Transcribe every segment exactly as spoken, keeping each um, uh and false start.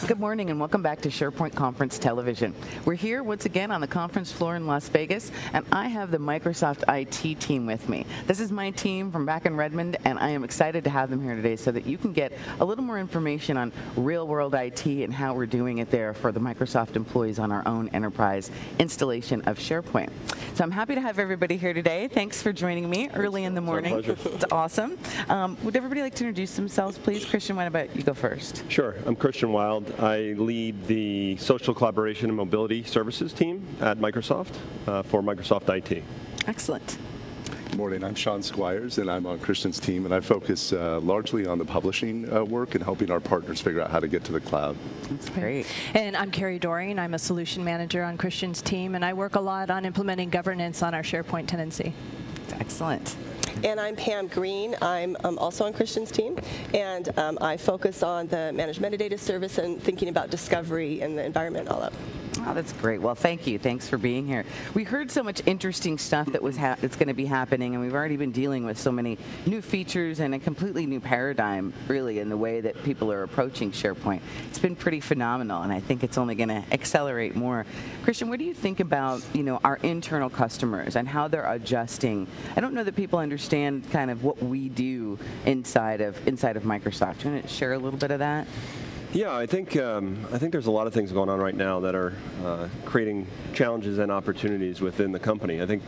Good morning and welcome back to SharePoint Conference Television. We're here once again on the conference floor in Las Vegas, and I have the Microsoft I T team with me. This is my team from back in Redmond, and I am excited to have them here today so that you can get a little more information on real-world I T and how we're doing it there for the Microsoft employees on our own enterprise installation of SharePoint. So I'm happy to have everybody here today. Thanks for joining me early in the morning. It's our pleasure. It's awesome. Um, would everybody like to introduce themselves, please? Christian, why about you go first? Sure. I'm Christian Wild. I lead the social collaboration and mobility services team at Microsoft uh, for Microsoft I T. Excellent. Good morning. I'm Sean Squires, and I'm on Christian's team, and I focus uh, largely on the publishing uh, work and helping our partners figure out how to get to the cloud. That's great. And I'm Carrie Doring. I'm a solution manager on Christian's team, and I work a lot on implementing governance on our SharePoint tenancy. Excellent. And I'm Pam Green. I'm um, also on Christian's team, and um, I focus on the managed metadata service and thinking about discovery and the environment all up. Oh, that's great. Well, thank you. Thanks for being here. We heard so much interesting stuff that was ha- that's going to be happening, and we've already been dealing with so many new features and a completely new paradigm, really, in the way that people are approaching SharePoint. It's been pretty phenomenal, and I think it's only going to accelerate more. Christian, what do you think about, you know, our internal customers and how they're adjusting? I don't know that people understand kind of what we do inside of inside of Microsoft. Do you want to share a little bit of that? Yeah, I think um, I think there's a lot of things going on right now that are uh, creating challenges and opportunities within the company. I think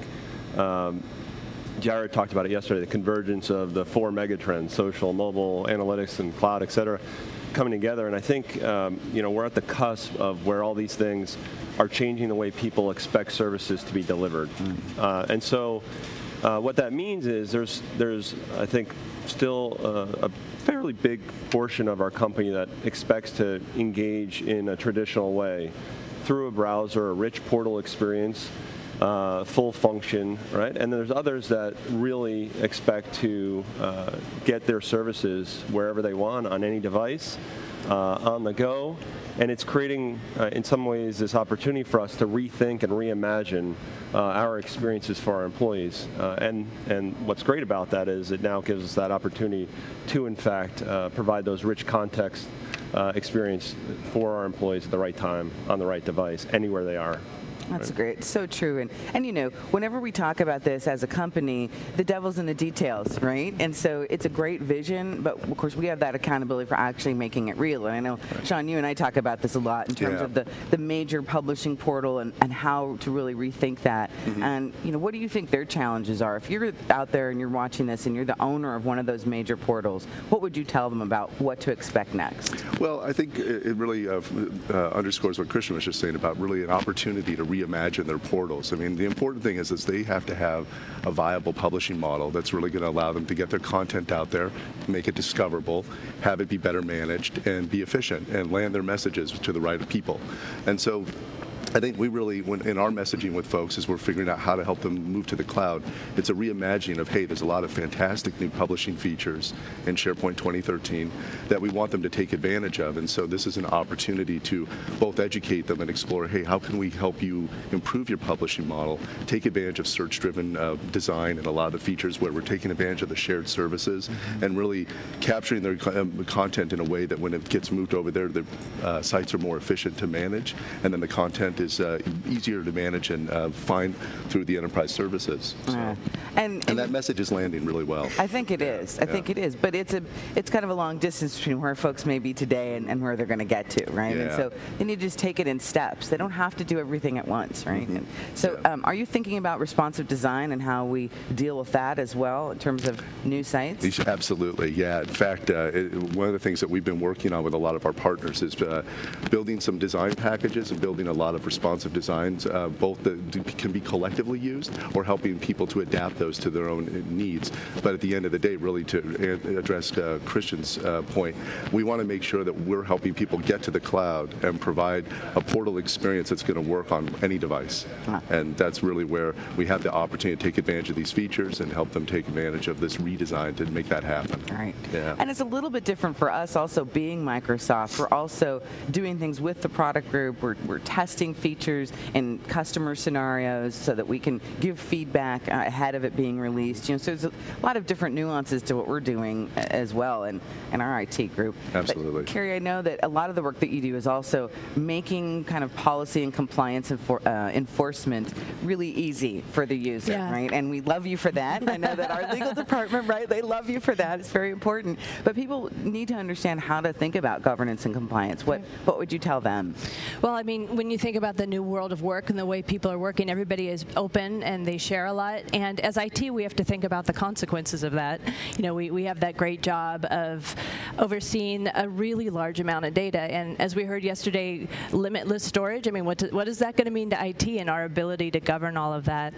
um, Jared talked about it yesterday, the convergence of the four megatrends, social, mobile, analytics, and cloud, et cetera, coming together. And I think um, you know, we're at the cusp of where all these things are changing the way people expect services to be delivered. Mm. Uh, and so uh, what that means is there's, there's I think, still uh, a fairly big portion of our company that expects to engage in a traditional way through a browser, a rich portal experience, uh, full function, right? And there's others that really expect to uh, get their services wherever they want, on any device, uh, on the go. And it's creating, uh, in some ways, this opportunity for us to rethink and reimagine uh, our experiences for our employees. Uh, and, and what's great about that is it now gives us that opportunity to, in fact, uh, provide those rich context uh, experience for our employees at the right time, on the right device, anywhere they are. That's right. great. So true. And, and, you know, whenever we talk about this as a company, the devil's in the details, right? And so it's a great vision, but, of course, we have that accountability for actually making it real. And I know, right. Sean, you and I talk about this a lot in terms yeah. of the, the major publishing portal and, and how to really rethink that. Mm-hmm. And, you know, what do you think their challenges are? If you're out there and you're watching this and you're the owner of one of those major portals, what would you tell them about what to expect next? Well, I think it really uh, uh, underscores what Christian was just saying about really an opportunity to reimagine their portals. I mean, the important thing is, is they have to have a viable publishing model that's really going to allow them to get their content out there, make it discoverable, have it be better managed, and be efficient, and land their messages to the right people. And so I think we really, when in our messaging with folks, as we're figuring out how to help them move to the cloud, it's a reimagining of, hey, there's a lot of fantastic new publishing features in SharePoint twenty thirteen that we want them to take advantage of. And so this is an opportunity to both educate them and explore, hey, how can we help you improve your publishing model, take advantage of search-driven uh, design and a lot of the features where we're taking advantage of the shared services mm-hmm. and really capturing their um, content in a way that when it gets moved over there, the uh, sites are more efficient to manage, and then the content is uh, easier to manage and uh, find through the enterprise services. So. Uh, and, and, and that message is landing really well. I think it yeah, is. I yeah. think it is. But it's a it's kind of a long distance between where folks may be today and, and where they're going to get to, right? Yeah. And so they need to just take it in steps. They don't have to do everything at once, right? Mm-hmm. And so yeah. um, are you thinking about responsive design and how we deal with that as well in terms of new sites? Absolutely, yeah. In fact, uh, it, one of the things that we've been working on with a lot of our partners is uh, building some design packages and building a lot of responsive designs, uh, both that can be collectively used or helping people to adapt those to their own needs. But at the end of the day, really to address uh, Christian's uh, point, we want to make sure that we're helping people get to the cloud and provide a portal experience that's going to work on any device. Ah. And that's really where we have the opportunity to take advantage of these features and help them take advantage of this redesign to make that happen. Right. Yeah. And it's a little bit different for us also being Microsoft. We're also doing things with the product group. We're, we're testing features in customer scenarios so that we can give feedback uh, ahead of it being released. You know, so there's a lot of different nuances to what we're doing uh, as well in, in our I T group. Absolutely. But, Carrie, I know that a lot of the work that you do is also making kind of policy and compliance enfor- uh, enforcement really easy for the user, Yeah. right? And we love you for that. I know that our legal department, right, they love you for that. It's very important. But people need to understand how to think about governance and compliance. What what would you tell them? Well, I mean, when you think about the new world of work and the way people are working, everybody is open and they share a lot. And as I T, we have to think about the consequences of that. You know, we, we have that great job of overseeing a really large amount of data. And as we heard yesterday, limitless storage. I mean, what, do, what is that going to mean to I T and our ability to govern all of that?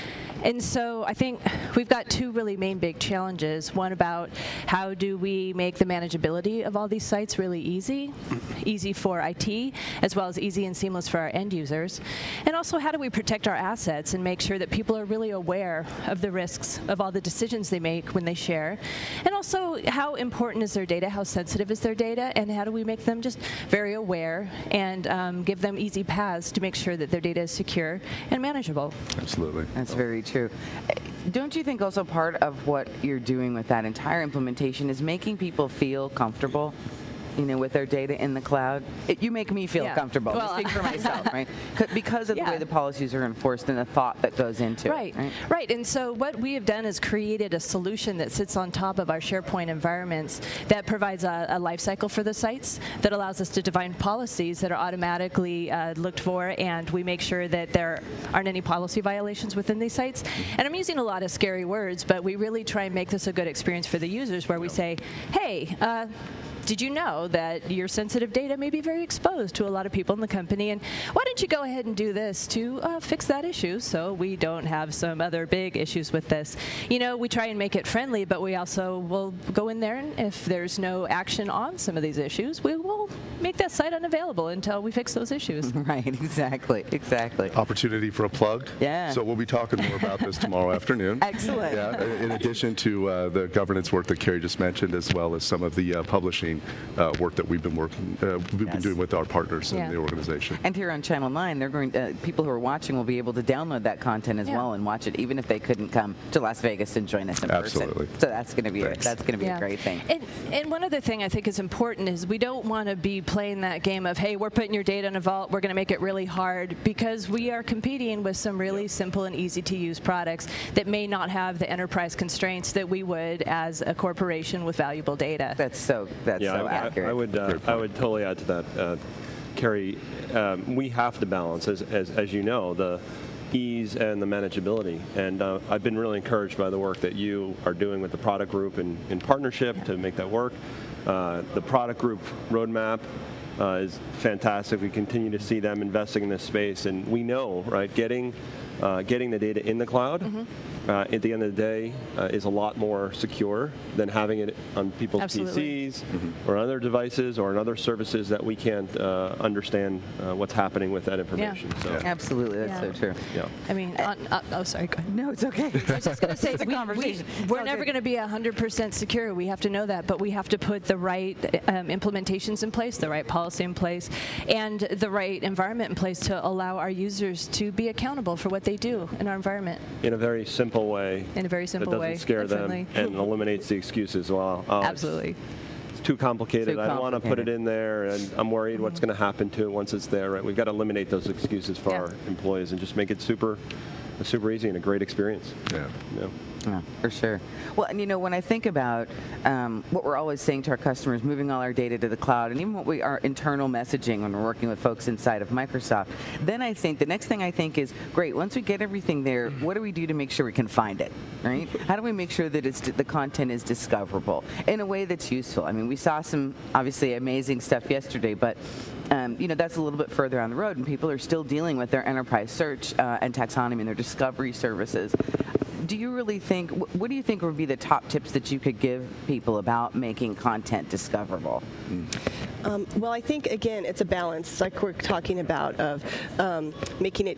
And so I think we've got two really main big challenges. One about how do we make the manageability of all these sites really easy, easy for I T, as well as easy and seamless for our end users. And also how do we protect our assets and make sure that people are really aware of the risks of all the decisions they make when they share. And also how important is their data, how sensitive is their data, and how do we make them just very aware and um, give them easy paths to make sure that their data is secure and manageable. Absolutely. That's very true. Don't you think also part of what you're doing with that entire implementation is making people feel comfortable, you know, with their data in the cloud? It, you make me feel Yeah. comfortable. Well, Just speak for myself, right? C- Because of the Yeah. way the policies are enforced and the thought that goes into Right, it. Right. right. And so what we have done is created a solution that sits on top of our SharePoint environments that provides a, a life cycle for the sites that allows us to define policies that are automatically uh, looked for, and we make sure that there aren't any policy violations within these sites. And I'm using a lot of scary words, but we really try and make this a good experience for the users where we say, hey, uh, did you know that your sensitive data may be very exposed to a lot of people in the company? And why don't you go ahead and do this to uh, fix that issue so we don't have some other big issues with this? You know, we try and make it friendly, but we also will go in there, and if there's no action on some of these issues, we will make that site unavailable until we fix those issues. Right, exactly, exactly. Opportunity for a plug. Yeah. So we'll be talking more about this tomorrow afternoon. Excellent. Yeah. In addition to uh, the governance work that Carrie just mentioned, as well as some of the uh, publishing uh, work that we've been working, uh, we've Yes. been doing with our partners Yeah. in the organization. And here on Channel nine, they're going. Uh, people who are watching will be able to download that content as Yeah. well and watch it, even if they couldn't come to Las Vegas and join us in Absolutely. person. So that's going to be a, Thanks. that's going to be Yeah. a great thing. And, and one other thing I think is important is we don't want to be playing that game of, hey, we're putting your data in a vault, we're going to make it really hard, because we are competing with some really simple and easy to use products that may not have the enterprise constraints that we would as a corporation with valuable data. That's so. That's Yeah, so I, accurate. I would. Uh, I would totally add to that, uh, Carrie. Um, we have to balance, as, as as you know, the ease and the manageability. And uh, I've been really encouraged by the work that you are doing with the product group in, in partnership to make that work. Uh, the product group roadmap uh, is fantastic. We continue to see them investing in this space, and we know, right, getting uh, getting the data in the cloud. Mm-hmm. Uh, at the end of the day, uh, is a lot more secure than having it on people's Absolutely. P Cs mm-hmm. or other devices or on other services that we can't uh, understand uh, what's happening with that information. Yeah. So, Yeah. Absolutely, that's Yeah. so true. yeah. I mean, on, uh, oh, sorry, go ahead. No, it's okay. I was just going to say, It's a we, conversation. we, It's we're all never good. going to be one hundred percent secure. We have to know that, but we have to put the right um, implementations in place, the right policy in place, and the right environment in place to allow our users to be accountable for what they do in our environment. In a very simple way. In a very simple that way, doesn't scare them definitely. and eliminates the excuses. Well, oh, it's- Absolutely. It's too complicated. Too I don't want to put it complicated. in there, and I'm worried what's going to happen to it once it's there. Right? We've got to eliminate those excuses for Yeah. our employees and just make it super, super easy and a great experience. Yeah. Yeah. Yeah, for sure. Well, and you know, when I think about um, what we're always saying to our customers, moving all our data to the cloud, and even what we our internal messaging when we're working with folks inside of Microsoft, then I think the next thing I think is, great, once we get everything there, what do we do to make sure we can find it, right? How do we make sure that it's the content is discoverable in a way that's useful? I mean, we saw some obviously amazing stuff yesterday, but Um, you know, that's a little bit further on the road, and people are still dealing with their enterprise search uh, and taxonomy and their discovery services. Do you really think, wh- what do you think would be the top tips that you could give people about making content discoverable? Um, well, I think, again, it's a balance, like we're talking about, of um, making it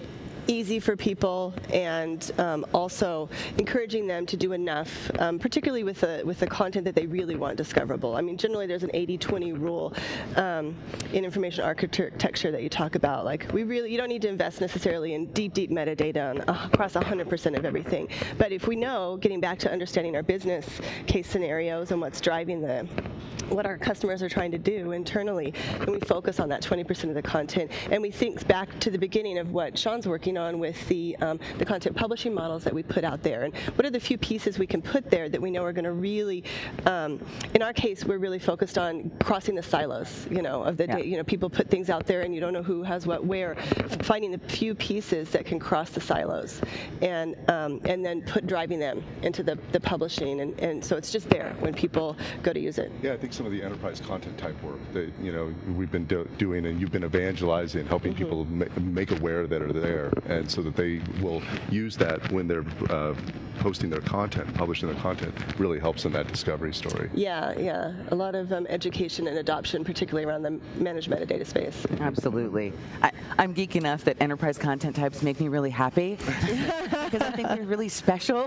easy for people, and um, also encouraging them to do enough, um, particularly with the with the content that they really want discoverable. I mean, generally there's an eighty twenty rule um, in information architecture that you talk about. Like, we really you don't need to invest necessarily in deep, deep metadata on, uh, across one hundred percent of everything. But if we know, getting back to understanding our business case scenarios and what's driving the what our customers are trying to do internally, and we focus on that twenty percent of the content, and we think back to the beginning of what Sean's working on with the um, the content publishing models that we put out there, and what are the few pieces we can put there that we know are going to really, um, in our case, we're really focused on crossing the silos, you know, of the Yeah. day. You know, people put things out there and you don't know who has what where, finding the few pieces that can cross the silos, and um, and then put driving them into the, the publishing, and, and so it's just there when people go to use it. Yeah, I think some of the enterprise content type work that you know we've been do doing, and you've been evangelizing, helping Mm-hmm. people ma make aware that are there, and so that they will use that when they're uh, posting their content, publishing their content, really helps in that discovery story. Yeah, yeah, a lot of um, education and adoption, particularly around the managed metadata space. Absolutely. I, I'm geek enough that enterprise content types make me really happy because I think they're really special.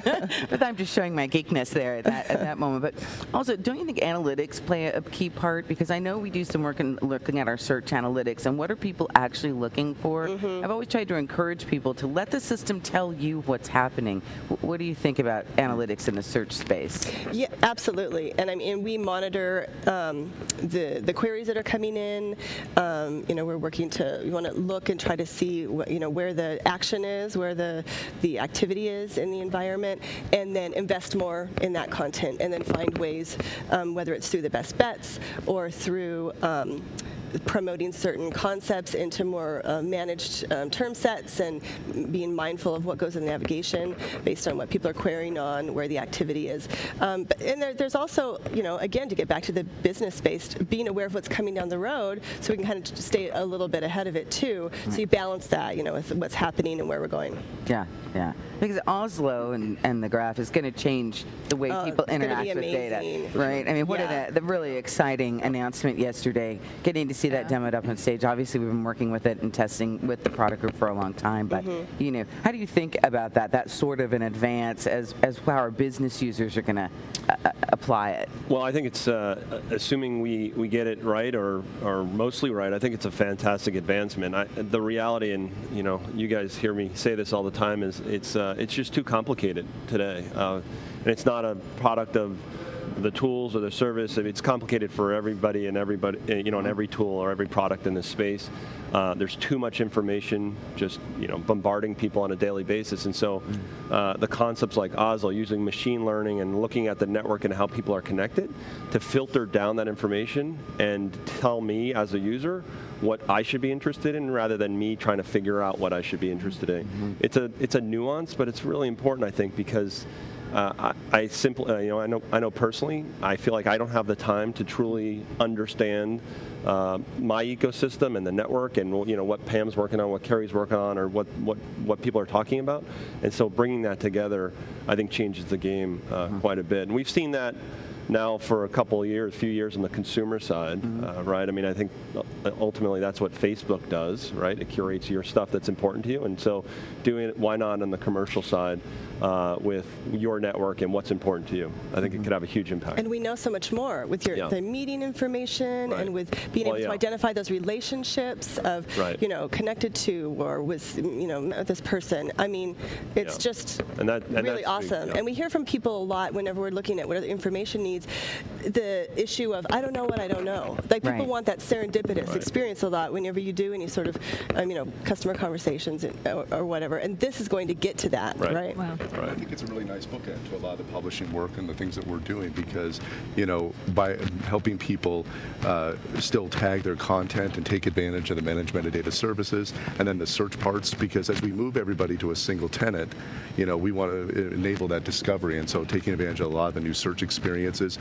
But I'm just showing my geekness there at that, at that moment. But also, don't you think analytics play a key part? Because I know we do some work in looking at our search analytics and what are people actually looking for. Mm-hmm. I've always tried to encourage people to let the system tell you what's happening. W- what do you think about analytics in the search space? Yeah, absolutely. And I mean, we monitor um, the the queries that are coming in. Um, you know, we're working to we want to look and try to see wh you know where the action is, where the the activity is in the environment, and then invest more in that content, and then find ways, um, whether it's through the best bets or through um, promoting certain concepts into more uh, managed um, term sets, and being mindful of what goes in the navigation based on what people are querying on, where the activity is. Um, but, and there, there's also, you know, again, to get back to the business space, being aware of what's coming down the road so we can kind of stay a little bit ahead of it too. So you balance that, you know, with what's happening and where we're going. Yeah, yeah. Because Oslo and, and the graph is going to change the way Oh, people it's gonna interact be with data, amazing. right? I mean, what Yeah. a the really exciting announcement yesterday. Getting to see that demoed up on stage. Obviously, we've been working with it and testing with the product group for a long time. But Mm-hmm. you know, how do you think about that? That sort of an advance as as how our business users are going to uh, apply it. Well, I think it's, uh, assuming we, we get it right or, or mostly right, I think it's a fantastic advancement. I, the reality, and you know, you guys hear me say this all the time, is it's, uh, it's just too complicated today. Uh, and it's not a product of the tools or the service. I mean, it's complicated for everybody and everybody, you know, in every tool or every product in this space. Uh, there's too much information just, you know, bombarding people on a daily basis. And so uh, the concepts like Oslo, using machine learning and looking at the network and how people are connected to filter down that information and tell me as a user what I should be interested in rather than me trying to figure out what I should be interested in. Mm-hmm. It's a, it's a nuance, but it's really important, I think, because Uh, I, I simply, uh, you know, I know, I know personally, I feel like I don't have the time to truly understand uh, my ecosystem and the network, and you know what Pam's working on, what Carrie's working on, or what what what people are talking about. And so bringing that together, I think, changes the game uh, mm-hmm. quite a bit. And we've seen that now for a couple of years, a few years on the consumer side, mm-hmm. uh, right? I mean, I think ultimately that's what Facebook does, right? It curates your stuff that's important to you, and so doing it, why not on the commercial side uh, with your network and what's important to you? I think mm-hmm. it could have a huge impact. And we know so much more with your yeah. the meeting information, right. and with being well, able yeah. to identify those relationships of, right. you know, connected to or with, you know, met with this person. I mean, it's yeah. just and that, and really that's awesome. big, yeah. And we hear from people a lot whenever we're looking at what other information needs, the issue of, I don't know what I don't know. Like, people right. want that serendipitous right. experience a lot whenever you do any sort of, um, you know, customer conversations or, or whatever. And this is going to get to that, right? right? Wow. right. I think it's a really nice bookend to a lot of the publishing work and the things that we're doing, because, you know, by helping people uh, still tag their content and take advantage of the managed metadata services, and then the search parts, because as we move everybody to a single tenant, you know, we want to enable that discovery, and so taking advantage of a lot of the new search experiences. So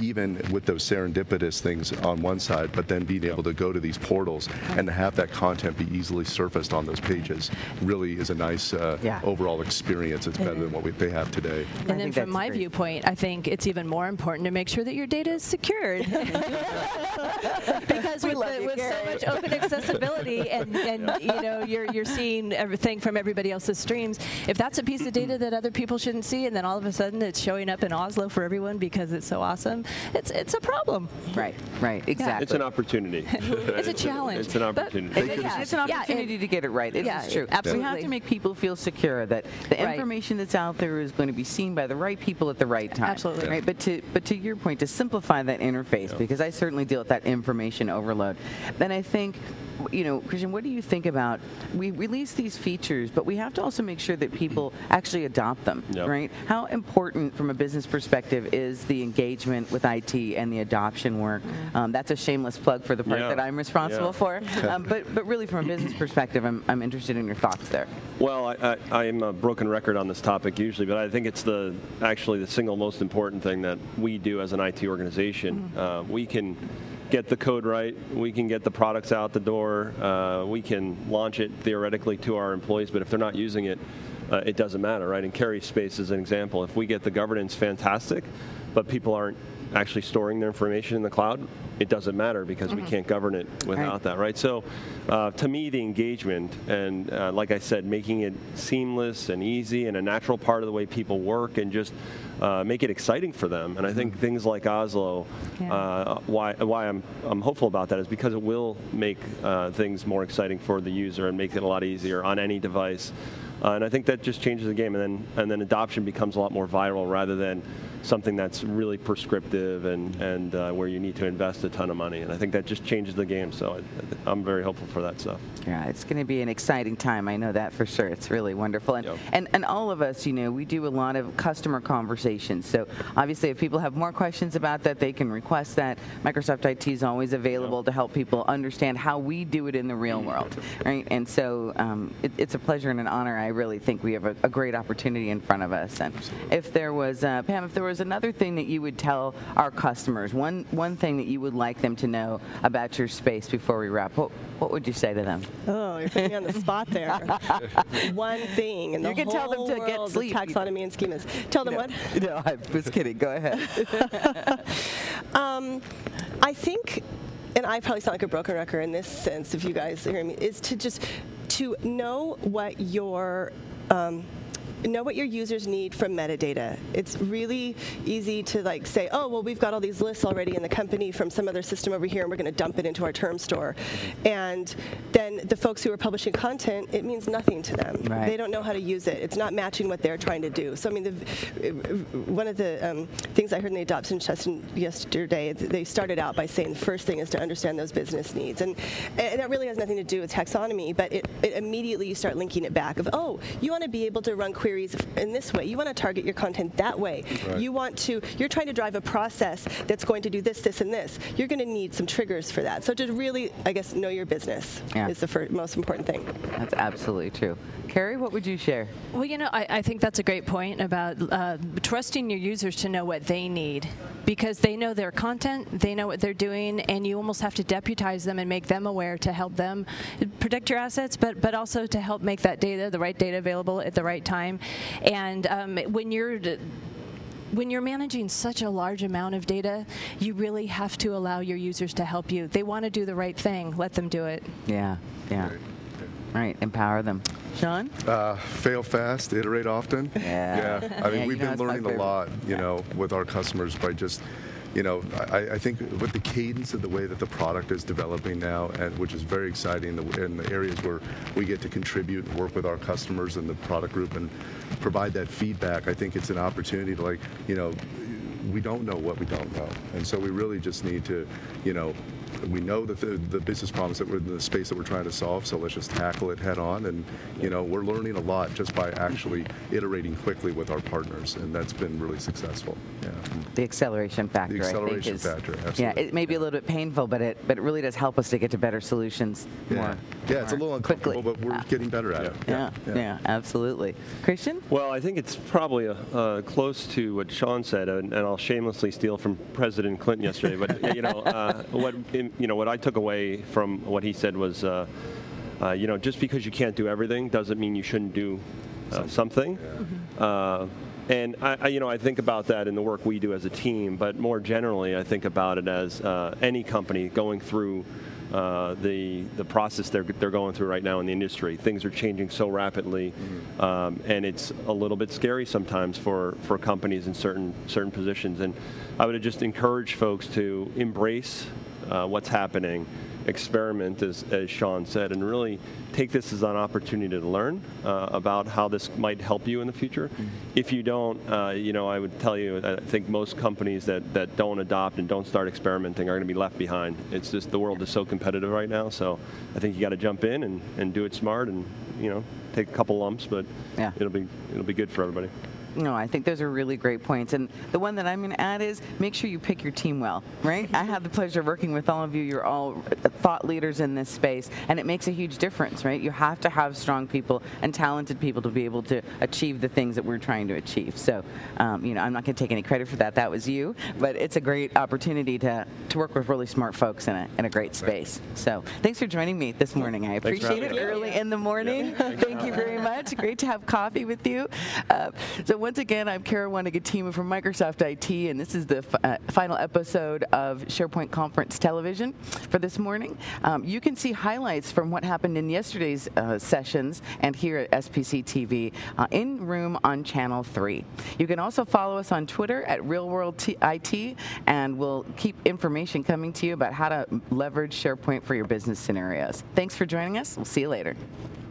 even with those serendipitous things on one side, but then being able to go to these portals and to have that content be easily surfaced on those pages really is a nice uh, Yeah. overall experience. It's better than what we, they have today. And then think from that's my great. viewpoint, I think it's even more important to make sure that your data is secured. Because with, love the, you, with so Gary. much open accessibility and, and you know, you're, you're seeing everything from everybody else's streams, if that's a piece of data that other people shouldn't see and then all of a sudden it's showing up in Oslo for everyone because it's so awesome, it's, it's a problem. Right, right, exactly. It's an opportunity. It's a challenge. It's an But- opportunity. It's, Yeah. it's an Yeah, opportunity and- to get it right. It yeah, is true. absolutely. We have to make people feel secure that the Right. information that's out there is going to be seen by the right people at the right time. Absolutely. Right. But to but to your point, to simplify that interface, because I certainly deal with that information overload. Then I think, you know, Christian, what do you think about? We release these features, but we have to also make sure that people actually adopt them. Yep. Right. How important, from a business perspective, is the engagement with I T and the adoption work? Um, that's a shameless plug for the part Yeah. that I'm responsible Yeah. for. Um, but but really, from a business perspective, I'm I'm interested in your thoughts there. Well, I, I, I am a broken record on this topic usually, but I think it's the actually the single most important thing that we do as an I T organization. Uh, we can get the code right, we can get the products out the door, uh, we can launch it theoretically to our employees, but if they're not using it, uh, it doesn't matter, right? And Carrie's Space is an example. If we get the governance fantastic, but people aren't actually storing their information in the cloud, it doesn't matter because we can't govern it without Right. that, right? So uh, to me, the engagement and uh, like I said, making it seamless and easy and a natural part of the way people work and just uh, make it exciting for them. And I think things like Oslo, Yeah. uh, why, why I'm, I'm hopeful about that is because it will make uh, things more exciting for the user and make it a lot easier on any device. Uh, and I think that just changes the game, and then and then adoption becomes a lot more viral rather than something that's really prescriptive and and uh, where you need to invest a ton of money. And I think that just changes the game. So I, I'm very hopeful for that stuff. Yeah, it's going to be an exciting time. I know that for sure. It's really wonderful. And, Yep. and and all of us, you know, we do a lot of customer conversations. So obviously, if people have more questions about that, they can request that. Microsoft I T is always available Yep. to help people understand how we do it in the real world, right? And so um, it, it's a pleasure and an honor. I really think we have a, a great opportunity in front of us. And if there was, uh, Pam, if there was another thing that you would tell our customers, one one thing that you would like them to know about your space before we wrap, what what would you say to them? Oh, you're putting me on the spot there. One thing in the You can tell them whole to get world of sleep. taxonomy and schemas. Tell them what? No, I was kidding. Go ahead. Um, I think, and I probably sound like a broken record in this sense, if you guys hear me, is to just to know what your um, know what your users need from metadata. It's really easy to like say, oh, well, we've got all these lists already in the company from some other system over here, and we're going to dump it into our term store. And then the folks who are publishing content, it means nothing to them. Right. They don't know how to use it. It's not matching what they're trying to do. So I mean, the, one of the um, things I heard in the adoption session yesterday, they started out by saying the first thing is to understand those business needs. And, and that really has nothing to do with taxonomy, but it, it immediately you start linking it back of, oh, you want to be able to run queries in this way. You want to target your content that way. Right. You want to, you're trying to drive a process that's going to do this, this, and this. You're going to need some triggers for that. So to really, I guess, know your business Yeah. is the first, most important thing. That's absolutely true. Carrie, what would you share? Well, you know, I, I think that's a great point about uh, trusting your users to know what they need, because they know their content, they know what they're doing, and you almost have to deputize them and make them aware to help them protect your assets, but but also to help make that data, the right data, available at the right time. And um, when you're when you're managing such a large amount of data, you really have to allow your users to help you. They want to do the right thing. Let them do it. Yeah, yeah. Right, empower them. Sean? Uh, fail fast, iterate often. Yeah. Yeah. I mean, Yeah, we've you know, been it's my learning a favorite. lot, you know, with our customers by just, you know, I, I think with the cadence of the way that the product is developing now, and which is very exciting, the, in the areas where we get to contribute and work with our customers and the product group and provide that feedback, I think it's an opportunity to, like, you know, we don't know what we don't know. And so we really just need to, you know, we know that the, the business problems that we're in the space that we're trying to solve, so let's just tackle it head on. And you know, we're learning a lot just by actually iterating quickly with our partners, and that's been really successful. Yeah. The acceleration factor, The acceleration I think, is, factor, absolutely. Yeah, it may be a little bit painful, but it but it really does help us to get to better solutions Yeah, more. yeah it's a more little uncomfortable, quickly. but we're getting better at it. Yeah, yeah, absolutely. Christian? Well, I think it's probably uh, uh, close to what Sean said, and, and I'll shamelessly steal from President Clinton yesterday. But you know, uh, what in, you know, what I took away from what he said was, uh, uh, you know, just because you can't do everything doesn't mean you shouldn't do uh, something. Yeah. Uh, and I, I, you know, I think about that in the work we do as a team, but more generally, I think about it as uh, any company going through. Uh, the the process they're they're going through right now in the industry. Things are changing so rapidly, mm-hmm. um, and it's a little bit scary sometimes for, for companies in certain certain positions. And I would just encourage folks to embrace uh, what's happening, experiment, as as Sean said, and really take this as an opportunity to learn uh, about how this might help you in the future. Mm-hmm. If you don't, uh, you know, I would tell you, I think most companies that, that don't adopt and don't start experimenting are going to be left behind. It's just the world is so competitive right now, so I think you got to jump in and, and do it smart and, you know, take a couple lumps, but yeah. it'll be it'll be good for everybody. No, I think those are really great points. And the one that I'm going to add is make sure you pick your team well, right? I have the pleasure of working with all of you. You're all thought leaders in this space, and it makes a huge difference, right? You have to have strong people and talented people to be able to achieve the things that we're trying to achieve. So, um, you know, I'm not going to take any credit for that. That was you. But it's a great opportunity to, to work with really smart folks in a, in a great space. So thanks for joining me this morning. I appreciate it early in the morning. Yeah. Thank you very much. Great to have coffee with you. Uh, so once again, I'm Kara Wanigatimo from Microsoft I T, and this is the f- uh, final episode of SharePoint Conference Television for this morning. Um, you can see highlights from what happened in yesterday's uh, sessions and here at S P C T V uh, in room on Channel three. You can also follow us on Twitter at Real World T- I T, and we'll keep information coming to you about how to leverage SharePoint for your business scenarios. Thanks for joining us. We'll see you later.